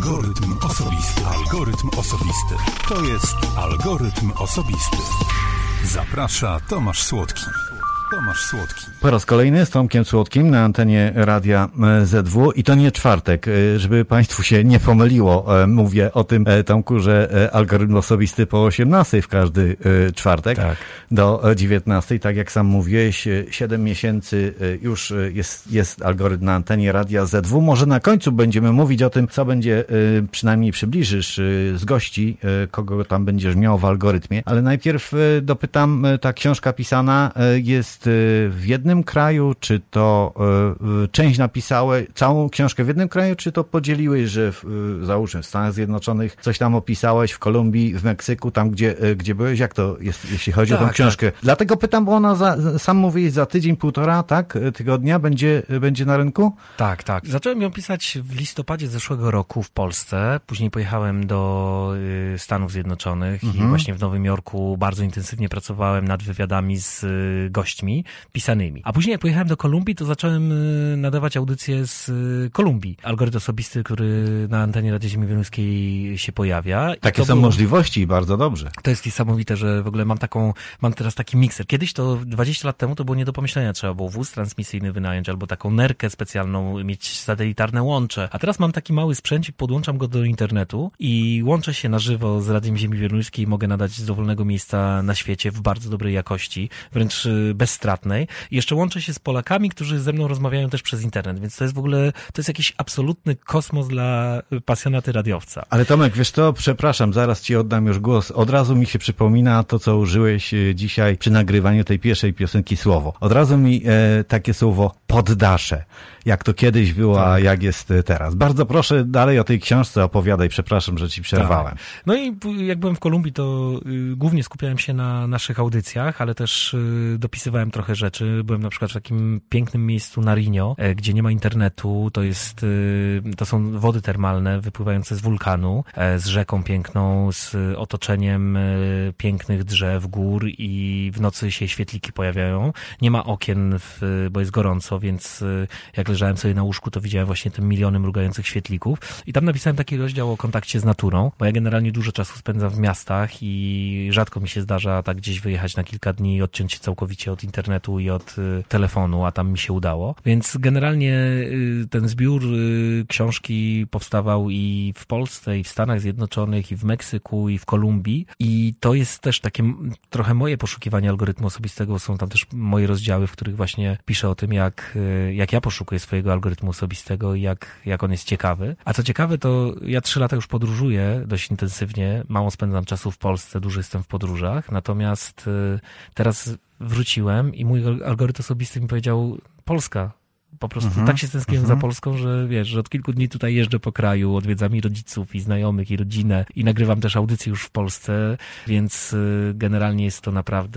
Algorytm osobisty. Algorytm osobisty. To jest Algorytm osobisty. Zaprasza Tomasz Słodki. Tomasz Słodki. Po raz kolejny z Tomkiem Słodkim na antenie Radia ZW i to nie czwartek, żeby Państwu się nie pomyliło. Mówię o tym, Tomku, że algorytm osobisty po 18 w każdy czwartek do 19. Tak jak sam mówiłeś, 7 miesięcy już jest algorytm na antenie Radia ZW. Może na końcu będziemy mówić o tym, co będzie, przynajmniej przybliżysz z gości, kogo tam będziesz miał w algorytmie. Ale najpierw dopytam, ta książka pisana jest w jednym kraju, czy to część napisałeś, całą książkę w jednym kraju, czy to podzieliłeś, że załóżmy w Stanach Zjednoczonych coś tam opisałeś, w Kolumbii, w Meksyku, tam gdzie byłeś? Jak to jest, jeśli chodzi o tą książkę? Tak. Dlatego pytam, bo ona sam mówisz, za tydzień, półtora, tygodnia będzie na rynku? Tak. Zacząłem ją pisać w listopadzie zeszłego roku w Polsce, później pojechałem do Stanów Zjednoczonych i właśnie w Nowym Jorku bardzo intensywnie pracowałem nad wywiadami z gośćmi pisanymi. A później jak pojechałem do Kolumbii, to zacząłem nadawać audycję z Kolumbii. Algorytm osobisty, który na antenie Radia Ziemi Wieluńskiej się pojawia. Takie są możliwości i bardzo dobrze. To jest niesamowite, że w ogóle mam teraz taki mikser. Kiedyś to 20 lat temu to było nie do pomyślenia. Trzeba było wóz transmisyjny wynająć albo taką nerkę specjalną, mieć satelitarne łącze. A teraz mam taki mały sprzęcik, podłączam go do internetu i łączę się na żywo z Radiem Ziemi Wieluńskiej i mogę nadać z dowolnego miejsca na świecie w bardzo dobrej jakości, wręcz bezstratnej. I jeszcze łączę się z Polakami, którzy ze mną rozmawiają też przez internet, więc to jest w ogóle, to jest jakiś absolutny kosmos dla pasjonaty radiowca. Ale Tomek, wiesz co, przepraszam, zaraz ci oddam już głos. Od razu mi się przypomina to, co użyłeś dzisiaj przy nagrywaniu tej pierwszej piosenki słowo. Od razu mi takie słowo poddasze. Jak to kiedyś było, a jak jest teraz. Bardzo proszę dalej o tej książce opowiadaj, przepraszam, że ci przerwałem. No i jak byłem w Kolumbii, to głównie skupiałem się na naszych audycjach, ale też dopisywałem trochę rzeczy. Byłem na przykład w takim pięknym miejscu Nariño, gdzie nie ma internetu. To są wody termalne wypływające z wulkanu, z rzeką piękną, z otoczeniem pięknych drzew, gór i w nocy się świetliki pojawiają. Nie ma okien, bo jest gorąco, więc jak leżałem sobie na łóżku, to widziałem właśnie te miliony mrugających świetlików. I tam napisałem taki rozdział o kontakcie z naturą, bo ja generalnie dużo czasu spędzam w miastach i rzadko mi się zdarza tak gdzieś wyjechać na kilka dni i odciąć się całkowicie od internetu i od telefonu, a tam mi się udało. Więc generalnie ten zbiór książki powstawał i w Polsce, i w Stanach Zjednoczonych, i w Meksyku, i w Kolumbii. I to jest też takie trochę moje poszukiwanie algorytmu osobistego. Są tam też moje rozdziały, w których właśnie piszę o tym, jak ja poszukuję swojego algorytmu osobistego i jak on jest ciekawy. A co ciekawe, to ja 3 lata już podróżuję dość intensywnie. Mało spędzam czasu w Polsce, dużo jestem w podróżach. Natomiast teraz wróciłem i mój algorytm osobisty mi powiedział: Polska. Po prostu tak się stęskniłem za Polską, że wiesz, że od kilku dni tutaj jeżdżę po kraju, odwiedzam i rodziców, i znajomych, i rodzinę i nagrywam też audycje już w Polsce, więc generalnie jest to naprawdę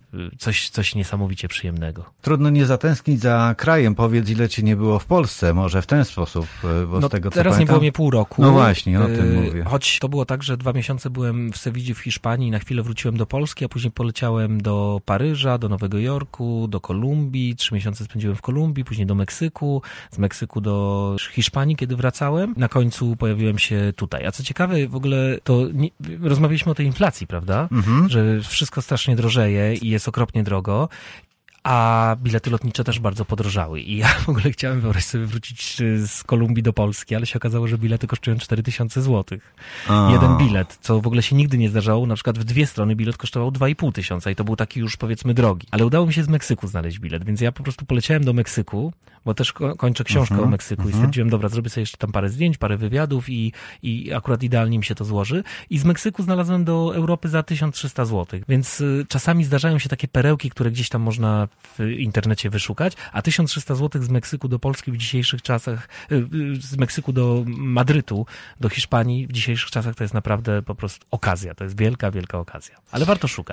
coś niesamowicie przyjemnego. Trudno nie zatęsknić za krajem. Powiedz, ile cię nie było w Polsce, może w ten sposób, bo z tego co teraz pamiętam... nie było mnie pół roku. No właśnie, o tym mówię. Choć to było tak, że 2 miesiące byłem w Sewilli w Hiszpanii, na chwilę wróciłem do Polski, a później poleciałem do Paryża, do Nowego Jorku, do Kolumbii, 3 miesiące spędziłem w Kolumbii, później do Meksyku, z Meksyku do Hiszpanii, kiedy wracałem. Na końcu pojawiłem się tutaj. A co ciekawe, w ogóle to rozmawialiśmy o tej inflacji, prawda? Że wszystko strasznie drożeje i jest okropnie drogo. A bilety lotnicze też bardzo podrożały. I ja w ogóle chciałem sobie wrócić z Kolumbii do Polski, ale się okazało, że bilety kosztują 4000 złotych. Jeden bilet, co w ogóle się nigdy nie zdarzało. Na przykład w 2 strony bilet kosztował 2500 i to był taki już powiedzmy drogi. Ale udało mi się z Meksyku znaleźć bilet, więc ja po prostu poleciałem do Meksyku, bo też kończę książkę o Meksyku i stwierdziłem, dobra, zrobię sobie jeszcze tam parę zdjęć, parę wywiadów i akurat idealnie mi się to złoży. I z Meksyku znalazłem do Europy za 1300 złotych. Więc czasami zdarzają się takie perełki, które gdzieś tam można w internecie wyszukać, a 1300 zł z Meksyku do Polski w dzisiejszych czasach, z Meksyku do Madrytu, do Hiszpanii w dzisiejszych czasach to jest naprawdę po prostu okazja. To jest wielka, wielka okazja. Ale warto szukać.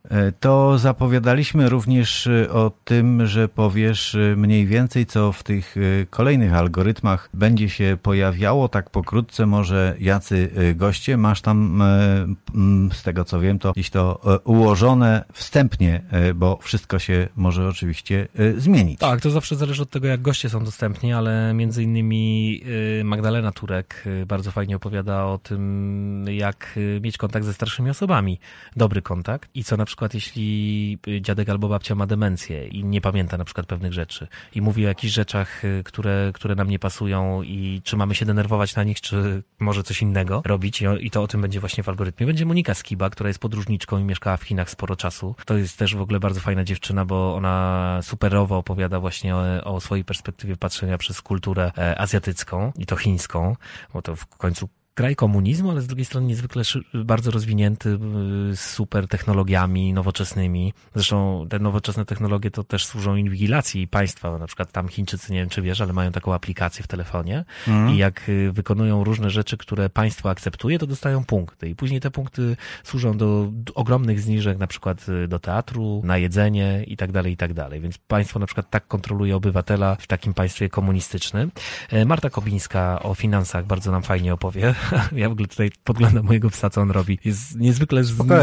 To zapowiadaliśmy również o tym, że powiesz mniej więcej, co w tych kolejnych algorytmach będzie się pojawiało, tak pokrótce może jacy goście. Masz tam, z tego co wiem, to gdzieś to ułożone wstępnie, bo wszystko się może oczywiście zmienić. Tak, to zawsze zależy od tego, jak goście są dostępni, ale między innymi Magdalena Turek bardzo fajnie opowiada o tym, jak mieć kontakt ze starszymi osobami. Dobry kontakt i co na przykład jeśli dziadek albo babcia ma demencję i nie pamięta na przykład pewnych rzeczy i mówi o jakichś rzeczach, które nam nie pasują i czy mamy się denerwować na nich, czy może coś innego robić i to o tym będzie właśnie w algorytmie. Będzie Monika Skiba, która jest podróżniczką i mieszkała w Chinach sporo czasu. To jest też w ogóle bardzo fajna dziewczyna, bo ona superowo opowiada właśnie o swojej perspektywie patrzenia przez kulturę azjatycką i to chińską, bo to w końcu kraj komunizmu, ale z drugiej strony niezwykle bardzo rozwinięty, z super technologiami nowoczesnymi. Zresztą te nowoczesne technologie to też służą inwigilacji państwa. Na przykład tam Chińczycy, nie wiem czy wiesz, ale mają taką aplikację w telefonie i jak wykonują różne rzeczy, które państwo akceptuje, to dostają punkty. I później te punkty służą do ogromnych zniżek, na przykład do teatru, na jedzenie i tak dalej, i tak dalej. Więc państwo na przykład tak kontroluje obywatela w takim państwie komunistycznym. Marta Kobińska o finansach bardzo nam fajnie opowie. Ja w ogóle tutaj podglądam mojego psa, co on robi. Jest niezwykle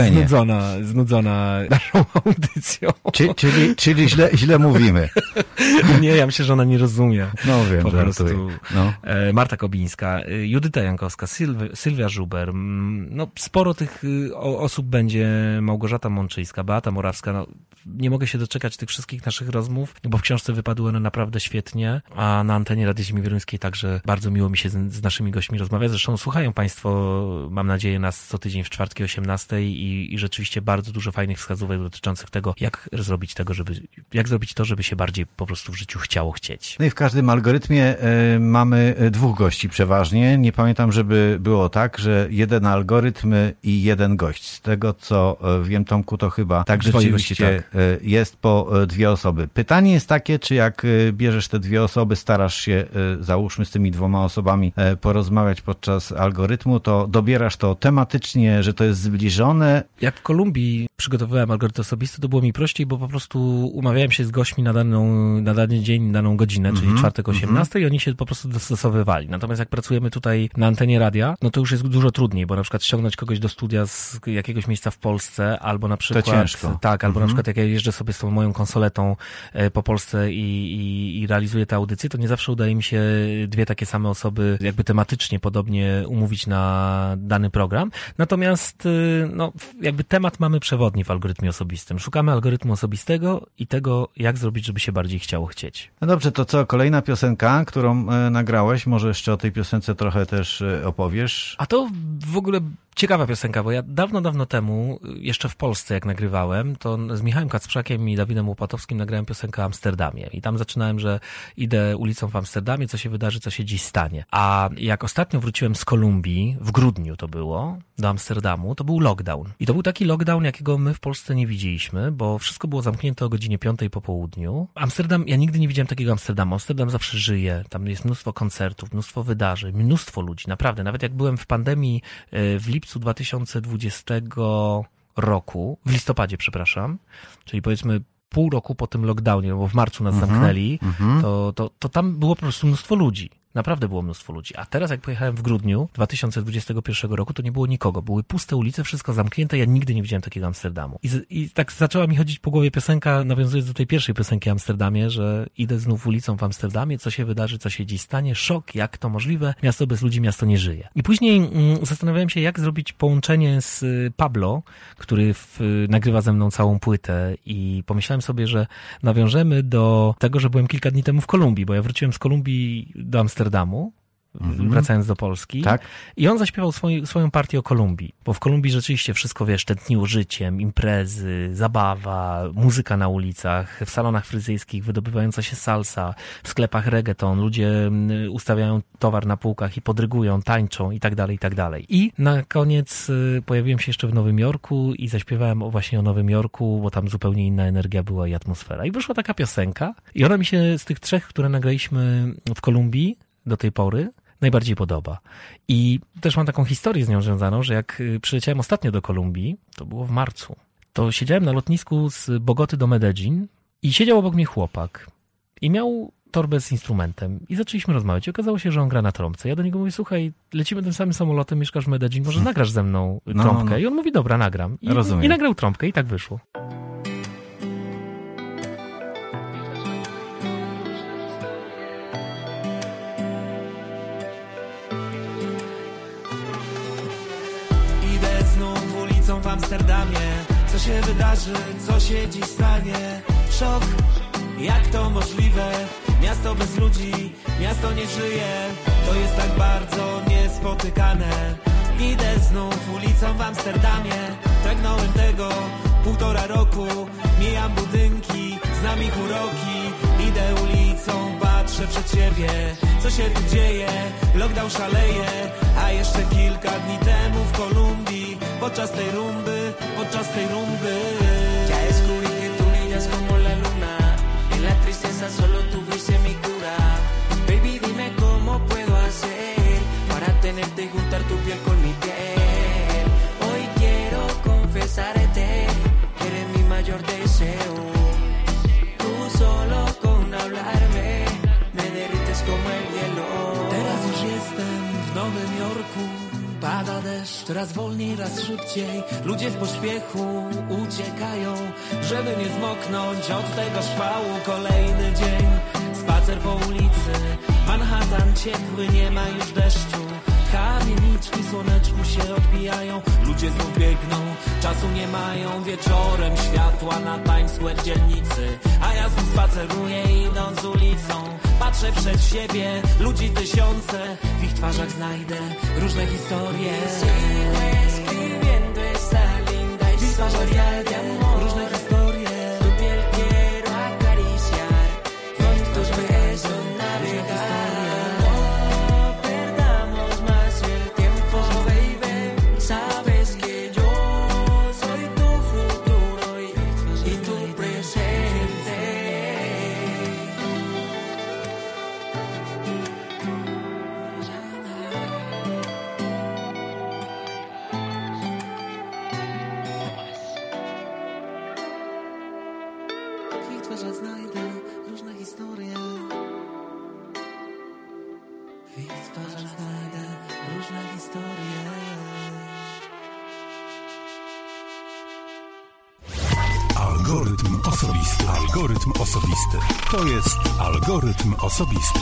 znudzona naszą audycją. Czyli źle mówimy. Nie, ja myślę, że ona nie rozumie. No wiem, po prostu. No. Marta Kobińska, Judyta Jankowska, Sylwia Żuber. No, sporo tych osób będzie. Małgorzata Mączyńska, Beata Morawska. No, nie mogę się doczekać tych wszystkich naszych rozmów, bo w książce wypadły one naprawdę świetnie, a na antenie Rady Ziemi Wieluńskiej także bardzo miło mi się z naszymi gośćmi rozmawia. Zresztą słuchają Państwo, mam nadzieję, nas co tydzień w czwartki o 18:00 i rzeczywiście bardzo dużo fajnych wskazówek dotyczących tego, jak zrobić to, żeby się bardziej po prostu w życiu chcieć. No i w każdym algorytmie mamy dwóch gości przeważnie. Nie pamiętam, żeby było tak, że jeden algorytm i jeden gość. Z tego, co wiem, Tomku, to chyba tak rzeczywiście jest po dwie osoby. Pytanie jest takie, czy jak bierzesz te dwie osoby, starasz się, załóżmy, z tymi dwoma osobami porozmawiać podczas algorytmu, to dobierasz to tematycznie, że to jest zbliżone. Jak w Kolumbii przygotowywałem algorytm osobisty, to było mi prościej, bo po prostu umawiałem się z gośćmi na dany dzień, na daną godzinę, czyli czwartek o 18:00 i oni się po prostu dostosowywali. Natomiast jak pracujemy tutaj na antenie radia, no to już jest dużo trudniej, bo na przykład ściągnąć kogoś do studia z jakiegoś miejsca w Polsce, albo na przykład... To ciężko. Tak, albo na przykład jak ja jeżdżę sobie z tą moją konsoletą po Polsce i realizuję tę audycję, to nie zawsze udaje mi się dwie takie same osoby jakby tematycznie podobnie umówić na dany program. Natomiast no, jakby temat mamy przewodni w algorytmie osobistym. Szukamy algorytmu osobistego i tego, jak zrobić, żeby się bardziej chcieć. No dobrze, to co? Kolejna piosenka, którą nagrałeś. Może jeszcze o tej piosence trochę też opowiesz. A to w ogóle ciekawa piosenka, bo ja dawno temu, jeszcze w Polsce jak nagrywałem, to z Michałem Kacprzakiem i Dawidem Łopatowskim nagrałem piosenkę o Amsterdamie. I tam zaczynałem, że idę ulicą w Amsterdamie, co się wydarzy, co się dziś stanie. A jak ostatnio wróciłem z Kolumbii, w grudniu to było, do Amsterdamu, to był lockdown. I to był taki lockdown, jakiego my w Polsce nie widzieliśmy, bo wszystko było zamknięte o godzinie 5:00 po południu. Amsterdam, ja nigdy nie widziałem takiego Amsterdamu. Amsterdam zawsze żyje, tam jest mnóstwo koncertów, mnóstwo wydarzeń, mnóstwo ludzi, naprawdę. Nawet jak byłem w pandemii w lipcu 2020 roku, w listopadzie, przepraszam, czyli powiedzmy pół roku po tym lockdownie, bo w marcu nas zamknęli, to tam było po prostu mnóstwo ludzi. Naprawdę było mnóstwo ludzi. A teraz jak pojechałem w grudniu 2021 roku, to nie było nikogo. Były puste ulice, wszystko zamknięte. Ja nigdy nie widziałem takiego Amsterdamu. I tak zaczęła mi chodzić po głowie piosenka, nawiązując do tej pierwszej piosenki o Amsterdamie, że idę znów ulicą w Amsterdamie, co się wydarzy, co się dziś stanie. Szok, jak to możliwe. Miasto bez ludzi, miasto nie żyje. I później zastanawiałem się, jak zrobić połączenie z Pablo, który nagrywa ze mną całą płytę i pomyślałem sobie, że nawiążemy do tego, że byłem kilka dni temu w Kolumbii, bo ja wróciłem z Kolumbii do Amsterdamu, wracając do Polski. Tak. I on zaśpiewał swoją partię o Kolumbii, bo w Kolumbii rzeczywiście wszystko, wiesz, tętniło życiem, imprezy, zabawa, muzyka na ulicach, w salonach fryzyjskich wydobywająca się salsa, w sklepach reggaeton, ludzie ustawiają towar na półkach i podrygują, tańczą i tak dalej, i tak dalej. I na koniec pojawiłem się jeszcze w Nowym Jorku i zaśpiewałem właśnie o Nowym Jorku, bo tam zupełnie inna energia była i atmosfera. I wyszła taka piosenka i ona mi się z tych trzech, które nagraliśmy w Kolumbii do tej pory, najbardziej podoba. I też mam taką historię z nią związaną, że jak przyleciałem ostatnio do Kolumbii, to było w marcu, to siedziałem na lotnisku z Bogoty do Medellin i siedział obok mnie chłopak i miał torbę z instrumentem i zaczęliśmy rozmawiać. I okazało się, że on gra na trąbce. Ja do niego mówię, słuchaj, lecimy tym samym samolotem, mieszkasz w Medellin, może nagrasz ze mną trąbkę? No. I on mówi, dobra, nagram. I nagrał trąbkę i tak wyszło. Idę znów ulicą w Amsterdamie. Co się wydarzy, co się dziś stanie? Szok, jak to możliwe? Miasto bez ludzi, miasto nie żyje. To jest tak bardzo niespotykane. Idę znów ulicą w Amsterdamie. Pragnąłem tego 1,5 roku. Mijam budynki, znam ich uroki. Idę ulicą, patrzę przed siebie. Co się tu dzieje? Lockdown szaleje. A jeszcze kilka dni temu w Kolumbii podczas tej rumby Ya descubrí que tú brillas como la luna. En la tristeza solo tú fuiste mi cura. Baby, dime cómo puedo hacer para tenerte y juntar tu piel con mi piel. Hoy quiero confesarte que eres mi mayor deseo. Tú solo con hablarme me derrites como el hielo. Teraz już jestem w Nowym Jorku. Pada deszcz, raz wolniej, raz szybciej. Ludzie w pośpiechu uciekają, żeby nie zmoknąć od tego szpału. Kolejny dzień, spacer po ulicy. Manhattan ciepły, nie ma już deszczu. Kamieniczki słoneczku się odbijają. Ludzie znów biegną, czasu nie mają. Wieczorem światła na Times Square dzielnicy. A ja znów spaceruję idąc ulicą. Patrzę przed siebie, ludzi tysiące. W ich twarzach znajdę różne historie. Escribiendo esa linda historia de amor. Różne historie. Tu piel quiero acariciar con tus besos navegar. No perdamos más el tiempo, baby. Sabes que yo soy tu futuro y tu presente. W ich twarzach znajdę różne historie. W ich twarzach znajdę różne historie. Algorytm osobisty. Algorytm osobisty. To jest Algorytm osobisty.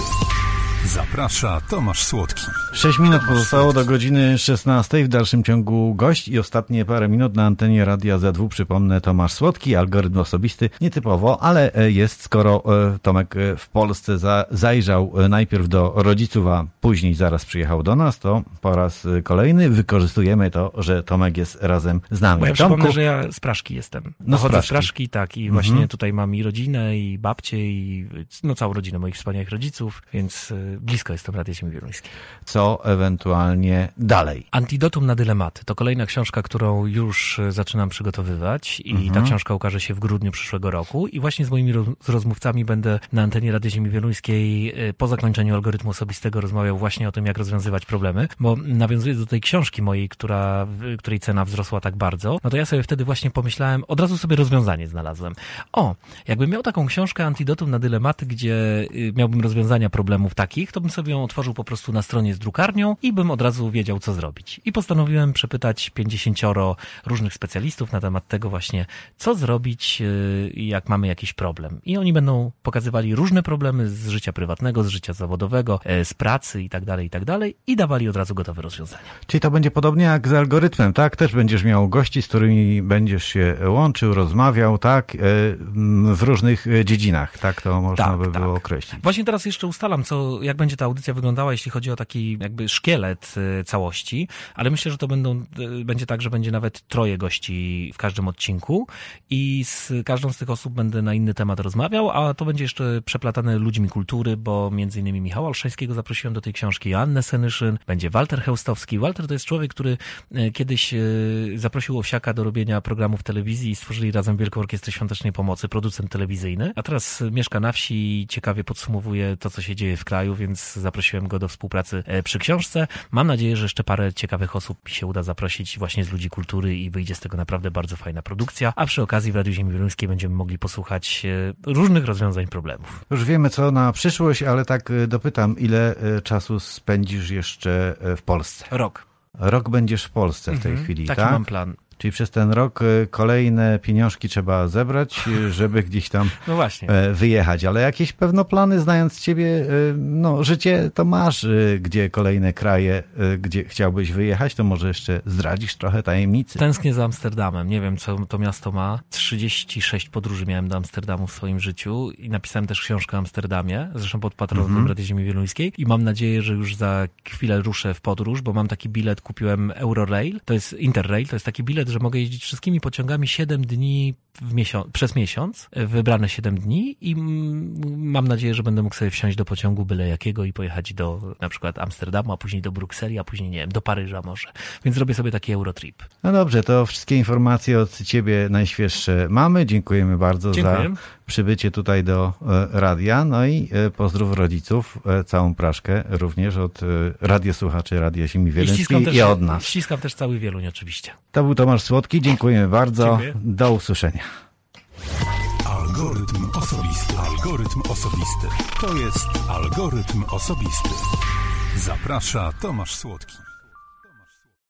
Zaprasza Tomasz Słodki. 6 minut pozostało do godziny 16. W dalszym ciągu gość i ostatnie parę minut na antenie Radia ZW. Przypomnę, Tomasz Słodki, Algorytm osobisty. Nietypowo, ale jest, skoro Tomek w Polsce zajrzał najpierw do rodziców, a później zaraz przyjechał do nas, to po raz kolejny wykorzystujemy to, że Tomek jest razem z nami. Bo ja przypomnę, że ja z Praszki jestem. Pochodzę z Praszki, tak. I właśnie tutaj mam i rodzinę, i babcię, i całą rodzinę moich wspaniałych rodziców, więc blisko jestem Radia Ziemi Wieluńskiej. Co ewentualnie dalej? Antidotum na dylematy. To kolejna książka, którą już zaczynam przygotowywać i ta książka ukaże się w grudniu przyszłego roku i właśnie z moimi rozmówcami będę na antenie Rady Ziemi Wieluńskiej po zakończeniu algorytmu osobistego rozmawiał właśnie o tym, jak rozwiązywać problemy, bo nawiązując do tej książki mojej, której cena wzrosła tak bardzo, no to ja sobie wtedy właśnie pomyślałem, od razu sobie rozwiązanie znalazłem. Jakbym miał taką książkę Antidotum na dylematy, gdzie miałbym rozwiązania problemów takich, to bym sobie ją otworzył po prostu na stronie z drukarnią i bym od razu wiedział, co zrobić. I postanowiłem przepytać 50 różnych specjalistów na temat tego właśnie, co zrobić, jak mamy jakiś problem. I oni będą pokazywali różne problemy z życia prywatnego, z życia zawodowego, z pracy i tak dalej, i dawali od razu gotowe rozwiązania. Czyli to będzie podobnie jak z algorytmem, tak? Też będziesz miał gości, z którymi będziesz się łączył, rozmawiał, tak? W różnych dziedzinach, tak? To można by było określić. Właśnie teraz jeszcze ustalam, jak będzie ta audycja wyglądała, jeśli chodzi o taki jakby szkielet całości, ale myślę, że to będzie tak, że będzie nawet 3 gości w każdym odcinku i z każdą z tych osób będę na inny temat rozmawiał, a to będzie jeszcze przeplatane ludźmi kultury, bo między innymi Michała Olszańskiego zaprosiłem do tej książki, Annę Senyszyn, będzie Walter Chełstowski. Walter to jest człowiek, który kiedyś zaprosił Owsiaka do robienia programów w telewizji i stworzyli razem Wielką Orkiestrę Świątecznej Pomocy, producent telewizyjny, a teraz mieszka na wsi i ciekawie podsumowuje to, co się dzieje w kraju, więc zaprosiłem go do współpracy przy książce. Mam nadzieję, że jeszcze parę ciekawych osób się uda zaprosić właśnie z ludzi kultury i wyjdzie z tego naprawdę bardzo fajna produkcja, a przy okazji w Radiu Ziemi Wieluńskiej będziemy mogli posłuchać różnych rozwiązań problemów. Już wiemy, co na przyszłość, ale tak dopytam, ile czasu spędzisz jeszcze w Polsce? Rok. Rok będziesz w Polsce w tej chwili, taki tak? mam plan. Czyli przez ten rok kolejne pieniążki trzeba zebrać, żeby gdzieś tam No właśnie. wyjechać. Ale jakieś pewno plany, znając ciebie, no życie to masz, gdzie kolejne kraje, gdzie chciałbyś wyjechać, to może jeszcze zdradzisz trochę tajemnicy. Tęsknię za Amsterdamem. Nie wiem, co to miasto ma. 36 podróży miałem do Amsterdamu w swoim życiu i napisałem też książkę o Amsterdamie, zresztą pod patronatem Rady Ziemi Wieluńskiej i mam nadzieję, że już za chwilę ruszę w podróż, bo mam taki bilet, kupiłem Eurorail, to jest Interrail, to jest taki bilet, że mogę jeździć wszystkimi pociągami 7 dni przez miesiąc, wybrane 7 dni i mam nadzieję, że będę mógł sobie wsiąść do pociągu byle jakiego i pojechać do na przykład Amsterdamu, a później do Brukseli, a później, nie wiem, do Paryża może. Więc zrobię sobie taki Eurotrip. No dobrze, to wszystkie informacje od ciebie najświeższe mamy. Dziękujemy bardzo za przybycie tutaj do radia. No i pozdrów rodziców, całą Praszkę, również od radiosłuchaczy Radia Ziemi Wieluńskiej i od nas. Ściskam też cały Wieluń oczywiście. To był Tomasz Słodki, dziękujemy bardzo. Dziękuję. Do usłyszenia. Algorytm osobisty. Algorytm osobisty. To jest Algorytm osobisty. Zaprasza Tomasz Słodki.